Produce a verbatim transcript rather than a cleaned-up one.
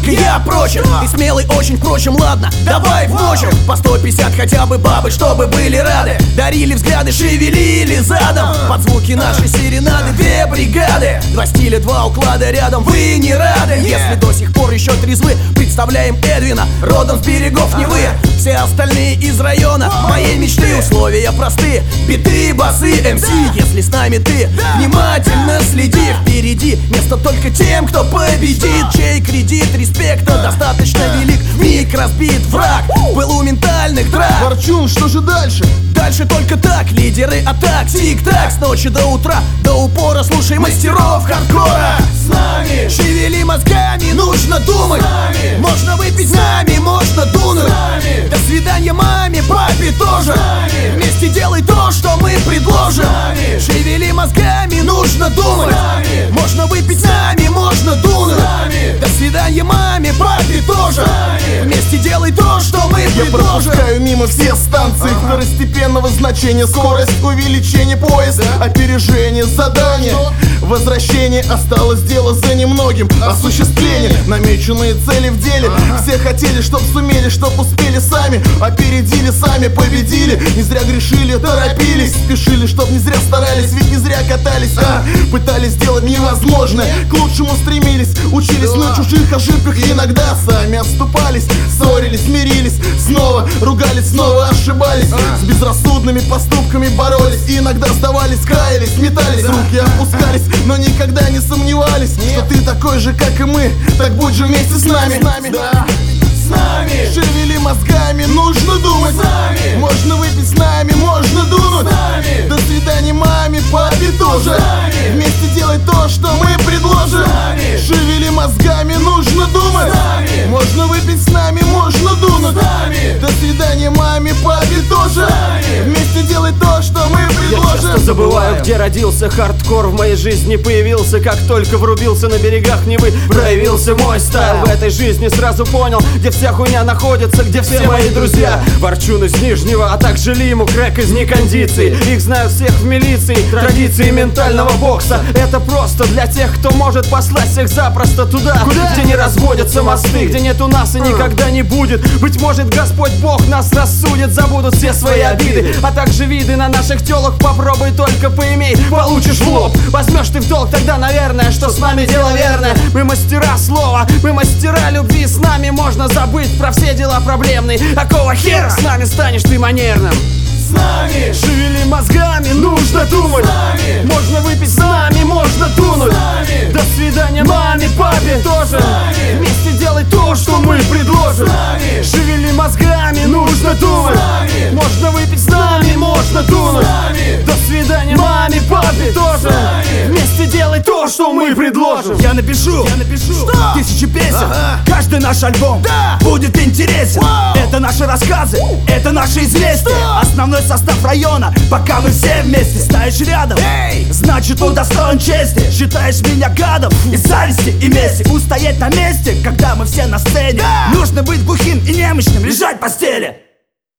только я прочен. Ты смелый очень, впрочем, ладно, давай вмочим по сто пятьдесят хотя бы бабы, чтобы были рады. Дарили взгляды, шевелили задом под звуки нашей серенады. Две бригады, два стиля, два уклада рядом. Вы не рады, если до сих пор еще трезвы. Представляем Эдвина, родом с берегов Невы. Все остальные из района моей мечты. Условия простые, биты, басы, эм си. Если с нами ты, внимательно следи. Впереди место только тем, кто победит. Чей кредит респекта достаточно велик. Миг разбит враг, был у ментальных драк. Ворчун, что же дальше? Дальше только так, лидеры атак. Тик-так, с ночи до утра, до упора. Слушай мастеров хардкора. С нами шевели мозгами, нужно думать. С нами можно выпить с нами, можно дунуть. С нами до свидания маме, папе тоже. С нами вместе делай то, что мы предложим. С нами шевели мозгами, нужно думать. С нами можно выпить с нами, можно дунуть. С нами до свидания маме, папе тоже. С нами вместе делай то, что мы Я предложим. пропускаю мимо все станции ага. второстепенного значения. Скорость, увеличение, поезд, да? опережение, задание, возвращение. Осталось дело за немногим, осуществление. Намеченные цели в деле. ага. Все хотели, чтоб сумели, чтоб успели сами. Опередили, сами победили. Не зря грешили, торопились. Спешили, чтоб не зря старались, ведь не зря катались. а? Пытались сделать невозможное, к лучшему стремились. Учились на чужих ошибках и иногда сами отступались. Ссорились, мирились, снова ругались, снова ошибались. С безрассудными поступками боролись. И иногда сдавались, каялись, метались, руки опускались. Но никогда не сомневались, что ты такой же, как и мы. Так будь же вместе с нами. Да. С нами шевели мозгами, нужно думать. С нами можно выпить с нами, можно дунуть. С нами до свидания маме, папе тоже. С нами вместе делай то, что мы предложим. С нами шевели мозгами, нужно думать. С нами можно выпить с нами, можно дунуть. С нами до свидания маме, папе тоже. С нами вместе делай то, что мы предложим. Я часто забываю, где родился. Хардкор в моей жизни появился, как только врубился на берегах Невы. Проявился мой стайл в этой жизни, сразу понял, где вся хуйня находится, где все мои друзья. Ворчун из Нижнего, а также Лиму, крэк из некондиции. Их знают всех в милиции, традиции ментального бокса. Это просто для тех, кто может послать всех запросто туда, Куда? где не разводятся мосты, где нету нас и никогда не будет. Быть может, Господь Бог нас рассудит, забудут все свои обиды, а также виды на наших телок. Попробуй только поимей, получишь в лоб. Возьмешь ты в долг, тогда, наверное, что с нами дело верное. Мы мастера слова, мы мастера любви. С нами можно забыть про все дела проблемные. Какого хера с нами станешь ты манерным? С нами шевели мозгами, нужно думать. С нами можно выпить с нами, можно дунуть. С нами до свидания маме, папе тоже. С нами вместе делай то, что мы предложим. С нами шевели мозгами, нужно думать. С нами можно выпить с нами, можно дунуть. С нами до свидания маме, папе тоже. С нами вместе делай то, что мы предложим. Я напишу, Я напишу что? тысячи песен. Ага. Каждый наш альбом Да. будет интересен. Вау. Это наши рассказы, это наши известия. Что? Основной состав района, пока мы все вместе. Стоишь рядом, Эй. значит он достоин чести. Считаешь меня гадом и зависти и мести. Устоять на месте, когда мы все на сцене. Да. Нужно быть глухим и немощным, лежать в постели.